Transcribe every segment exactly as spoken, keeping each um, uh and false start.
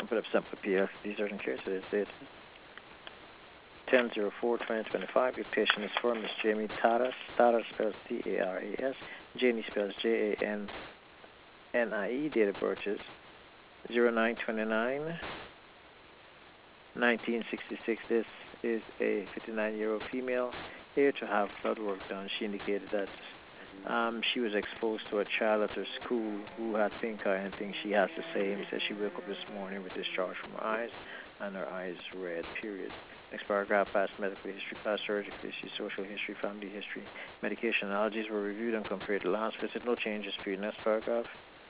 put up sample P L. These are in care, so it's it. ten oh four twenty twenty-five. Your patient is for Miss Jamie Taras. Taras spells T A R A S. Janie spells J A N N I E. Date of birth is zero nine twenty-nine nineteen sixty-six. This is a fifty-nine-year-old female here to have blood work done. She indicated that um, she was exposed to a child at her school who had pink eye and thinks she has the same. Says she woke up this morning with discharge from her eyes and her eyes red, period. Next paragraph, past medical history, past surgical history, social history, family history, medication allergies were reviewed and compared to last visit. No changes, period. Next paragraph.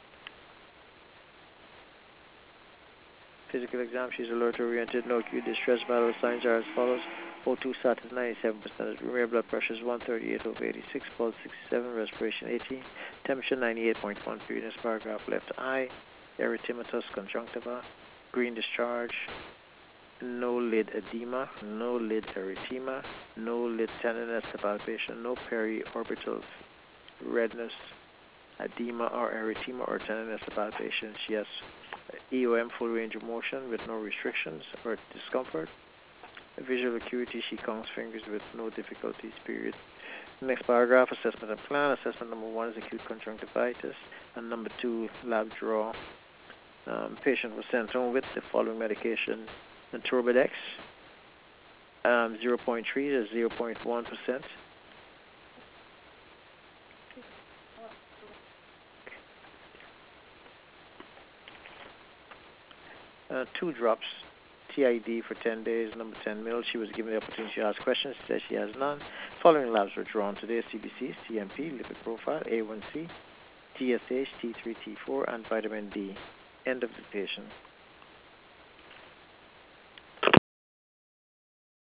Physical exam, she's alert oriented, no acute distress. Vital signs are as follows. O two sat at ninety-seven percent. Rear blood pressure is one thirty-eight over eighty-six, pulse sixty-seven, respiration eighteen, temperature ninety-eight point one. Period. Next paragraph, left eye, erythematous conjunctiva, green discharge, no lid edema, no lid erythema, no lid tenderness palpation, no periorbital redness, edema or erythema or tenderness palpation. She has E O M, full range of motion with no restrictions or discomfort. Visual acuity, she counts fingers with no difficulties, period. Next paragraph, assessment and plan. Assessment number one is acute conjunctivitis, and number two, lab draw. Um, patient was sent home with the following medication: Turbidex, um, zero point three to zero point one percent. Uh, two drops, T I D for ten days, number ten mil. She was given the opportunity to ask questions. She says she has none. Following labs were drawn today: C B C, C M P, lipid profile, A one C, T S H, T three, T four, and vitamin D. End of the patient.